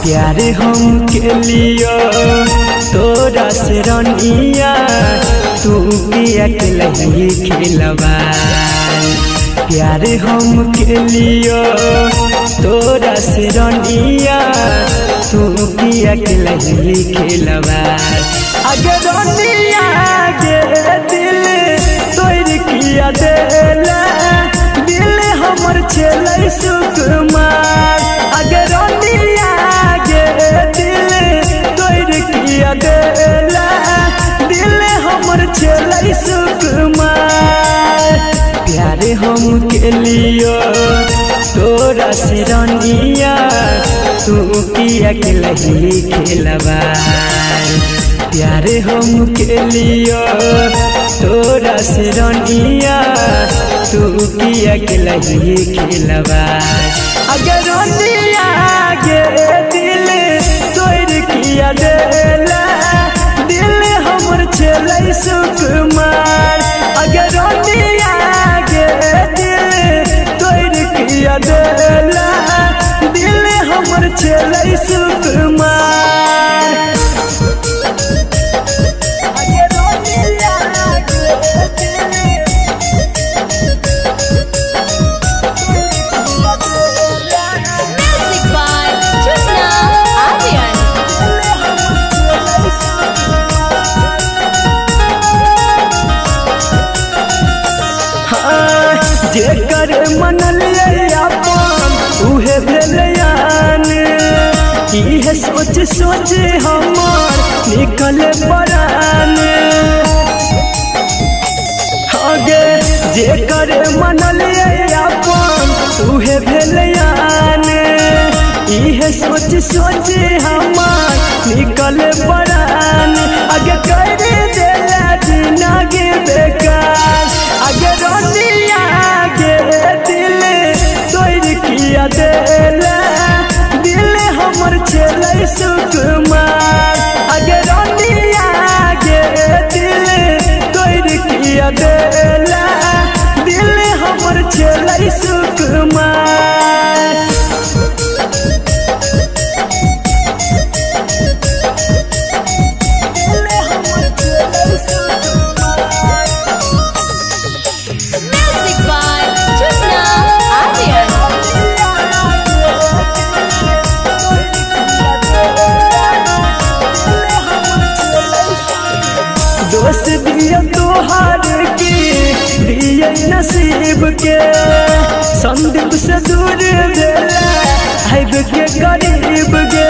प्यार हम के लियो तोरा से रनिया तू पिया के लही खिलवा। प्यार हम के लियो तोरा से रनिया तू पिया के लही खिलवा। अगे रनिया गे दिल तोर किया देला दिल हमर छेलै सुकुमार। अगे रनिया गे दिल तोर किया देला दिल हमर छेलै सुकुमार। प्यार हम के लियो तोरा से रनिया तू किया के लही खिलवा। प्यार हम के लियो तोरा से रनिया तू किया के लही खिलवा। अगर रनिया गे दिल तोर किया देला दिल हमर छेलै सुकुमार। अगर रनिया गे दिल तोर किया देला दिल हमर छेलै सुकुमार। जेकर मनलिए अपन उहे भेलयान इहे सोच सोच हमर निकले परान। आगे जेकर मनलिए अपन उहे भेलयान इहे सोच सोच हमर निकले परान। आगे कर देला जिंदगी बेकार। आगे रनिया गे दिल तोर किया देला दिल हमर छेलै सुकुमार। आगे रनिया गे दिल तोर किया देला दिल हमर छेलै सुकुमार। दोस्त दिया तोहार की दिए नसीब के संदीप से दूर भेला आइब के करीब गे।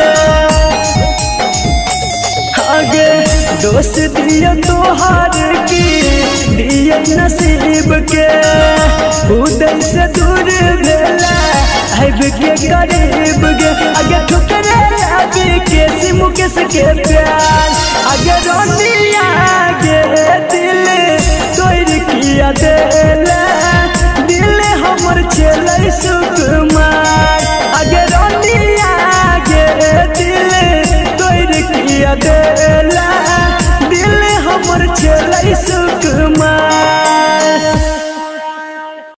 आगे दोस्त दिया तोहार की दिए नसीब के उदय से दूर भेला आइब के करीब गे। आगे ठुकरे लागे के मुकेश के प्यार। आगे रनिया गे दिल तोर किया देला दिल हमर छेलै सुकुमार। आगे रनिया गे दिल तोर किया देला दिल हमर छेलै सुकुमार।